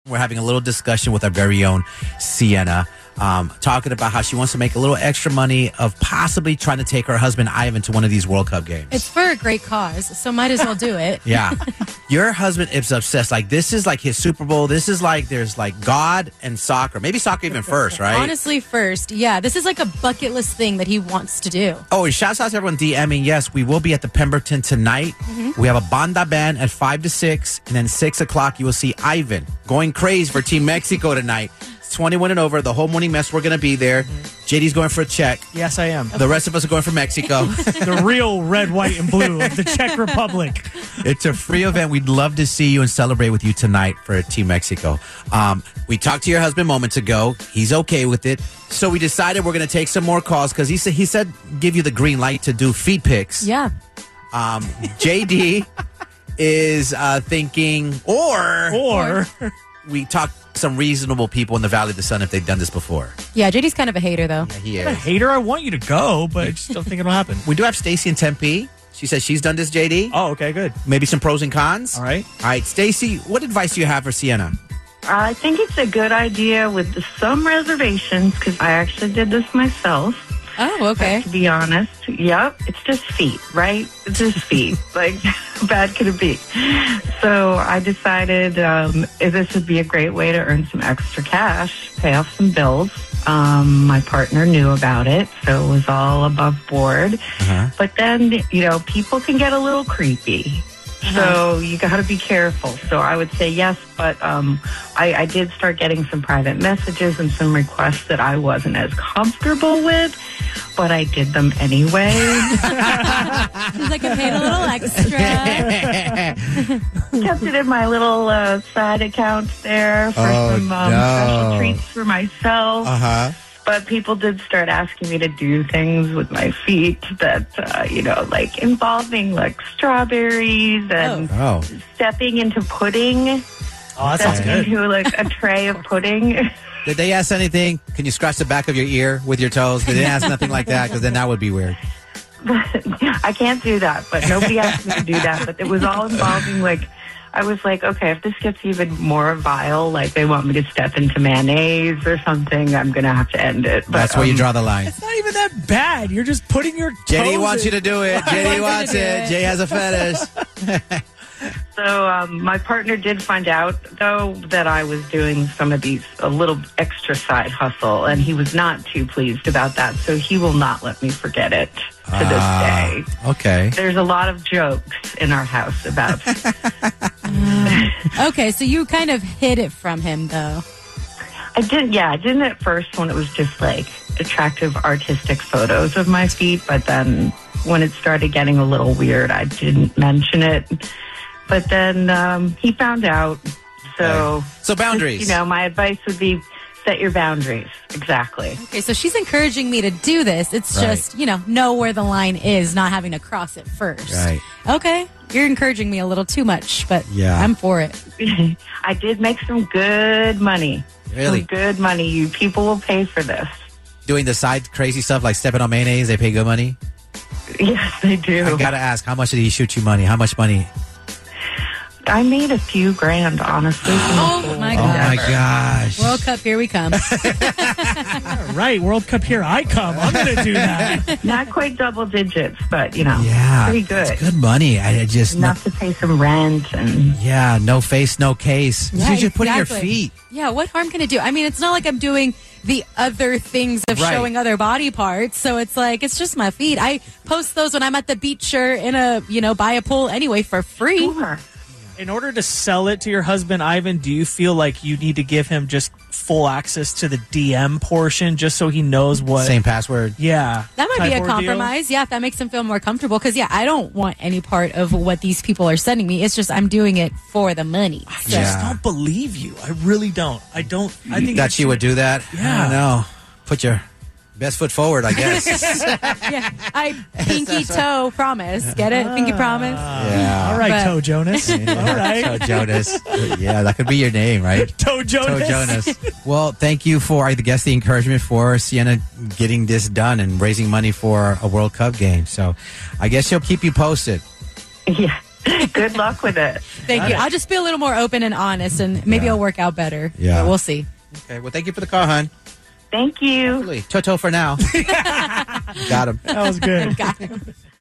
We're having a little discussion with our very own Sienna, talking about how she wants to make a little extra money of possibly trying to take her husband Ivan to one of these World Cup games. It's for a great cause, so might as well do it. Yeah. Your husband is obsessed. Like, this is like his Super Bowl. This is like, there's like God and soccer. Maybe soccer even first, right? Honestly, first. Yeah, this is like a bucket list thing that he wants to do. Oh, and shouts out to everyone DMing. Yes, we will be at the Pemberton tonight. We have a Banda band at 5 to 6. And then 6 o'clock, you will see Ivan going crazy for Team Mexico tonight. 21 and over. The whole morning mess, we're going to be there. JD's going for a check. Yes, I am. The rest of us are going for Mexico. The real red, white, and blue of the Czech Republic. It's a free event. We'd love to see you and celebrate with you tonight for Team Mexico. We talked to your husband moments ago. He's okay with it. So we decided we're going to take some more calls because he said give you the green light to do feed pics. Yeah. JD is thinking, or we talked to some reasonable people in the Valley of the Sun if they've done this before. Yeah, JD's kind of a hater, though. Yeah, he I'm a is. hater. I want you to go, but I just don't think it'll happen. We do have Stacy in Tempe. She says she's done this, JD. Oh, okay, good. Maybe some pros and cons. All right. All right, Stacy, what advice do you have for Sienna? I think it's a good idea with some reservations because I actually did this myself. Oh, okay. To be honest, yep, it's just feet, right? It's just feet. Like, how bad could it be? So I decided this would be a great way to earn some extra cash, pay off some bills. My partner knew about it, so it was all above board. But then, people can get a little creepy. So you got to be careful. So I would say yes, but I did start getting some private messages and some requests that I wasn't as comfortable with, but I did them anyway. He's like, I paid a little extra. Kept it in my little side account there for some special treats for myself. But people did start asking me to do things with my feet that, like involving like strawberries and stepping into pudding. Oh, that sounds good. Into like a tray of pudding. Did they ask anything? Can you scratch the back of your ear with your toes? They didn't ask nothing like that because then that would be weird. I can't do that, but nobody asked me to do that. But it was all involving like, I was like, okay, if this gets even more vile, like they want me to step into mayonnaise or something, I'm going to have to end it. But, That's where you draw the line. It's not even that bad. You're just putting your toes JD wants in. you to do it. JD wants it. Jay has a fetish. So my partner did find out, though, that I was doing some of these, a little extra side hustle, and he was not too pleased about that, so he will not let me forget it to this day. Okay. There's a lot of jokes in our house about Okay, so you kind of hid it from him, though. I didn't at first when it was just like attractive artistic photos of my feet, but then when it started getting a little weird, I didn't mention it. But then he found out. So boundaries. Just, my advice would be set your boundaries. Exactly. Okay, so she's encouraging me to do this. It's just, know where the line is, not having to cross it first. Right. Okay, you're encouraging me a little too much, but I'm for it. I did make some good money. Really? Some good money. You people will pay for this. Doing the side crazy stuff like stepping on mayonnaise, they pay good money? Yes, they do. I got to ask, how much did he shoot you money? How much money? I made a few grand, honestly. Oh, my Oh, my gosh. gosh. World Cup, here we come. Right, World Cup, here I come. I'm going to do that. Not quite double digits, but, Yeah. pretty good. It's good money. I just... Enough to pay some rent and... Yeah, no face, no case. Yeah, You should put in your exactly. feet. Yeah, what harm can it do? I mean, it's not like I'm doing the other things of showing other body parts. So it's like, it's just my feet. I post those when I'm at the beach or in a, by a pool anyway for free. Sure. In order to sell it to your husband, Ivan, do you feel like you need to give him just full access to the DM portion just so he knows what... Same password. Yeah. That might be type a ordeal? compromise. Yeah, if that makes him feel more comfortable. Because, I don't want any part of what these people are sending me. It's just I'm doing it for the money. I just don't believe you. I really don't. I think That you would do that? Yeah. I don't know. Put your best foot forward, I guess. I pinky toe promise. Get it? Pinky promise. Yeah. All right, But- Toe Jonas. All right. Toe Jonas. Yeah, that could be your name, right? Toe Jonas. Toe Jonas. Well, thank you for, I guess, the encouragement for Sienna getting this done and raising money for a World Cup game. So I guess she'll keep you posted. Yeah. Good luck with it. Thank you. I'll just be a little more open and honest, and maybe it'll work out better. Yeah. But we'll see. Okay. Well, thank you for the call, hon. Thank you. Toto for now. Got him. That was good. Got him.